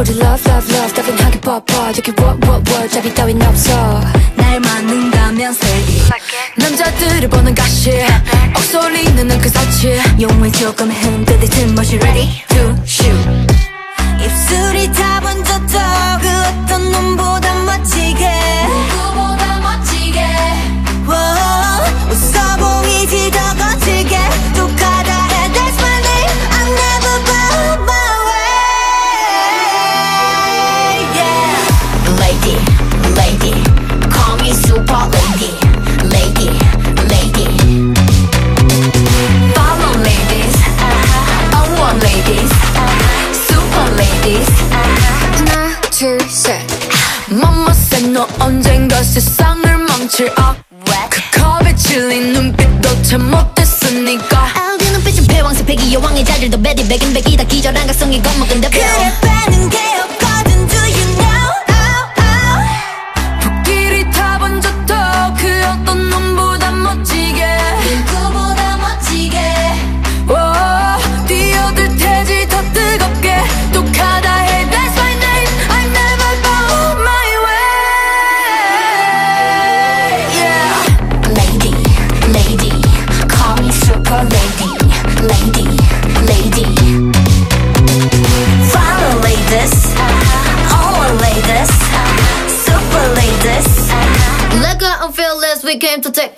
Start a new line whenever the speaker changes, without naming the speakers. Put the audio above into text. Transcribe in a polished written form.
우리 love love love 따분하게 뻗어 여기 what 잡이 따윈 없어
날 맞는다면 say it
남자들을 보는 가시 억소리는 그 사치
용을 조금 흔들릴 틈없이 ready to shoot
입술이 다 번졌어 그 어떤 놈보다 멋지게
누구보다 멋지게
웃어 보이지 더 거칠게 독하다 해 That's my name I never bow my way yeah.
Lady, lady Call me super lady Lady, lady Follow ladies I want ladies Super ladies
하나 둘셋 Mama said 너 언젠가 세상을 망칠 그 컵에 질린 눈빛도 참 못했으니까
아우디 눈빛은 패왕색 백이 여왕의 자질도 베디 백인 백이다 기절한 각성이 겁먹은 데
그래 빼는 게 없거든 Do you know
불길이 다 번졌도 그 어떤 놈보다 멋지게
누구보다 멋지게
뛰어들 테지 더 뜨겁게 독하다 해 That's my name I never bow my way yeah.
Lady, lady Call me super lady Lady, lady Follow ladies All ladies Super ladies
Like I'm fearless, we came to take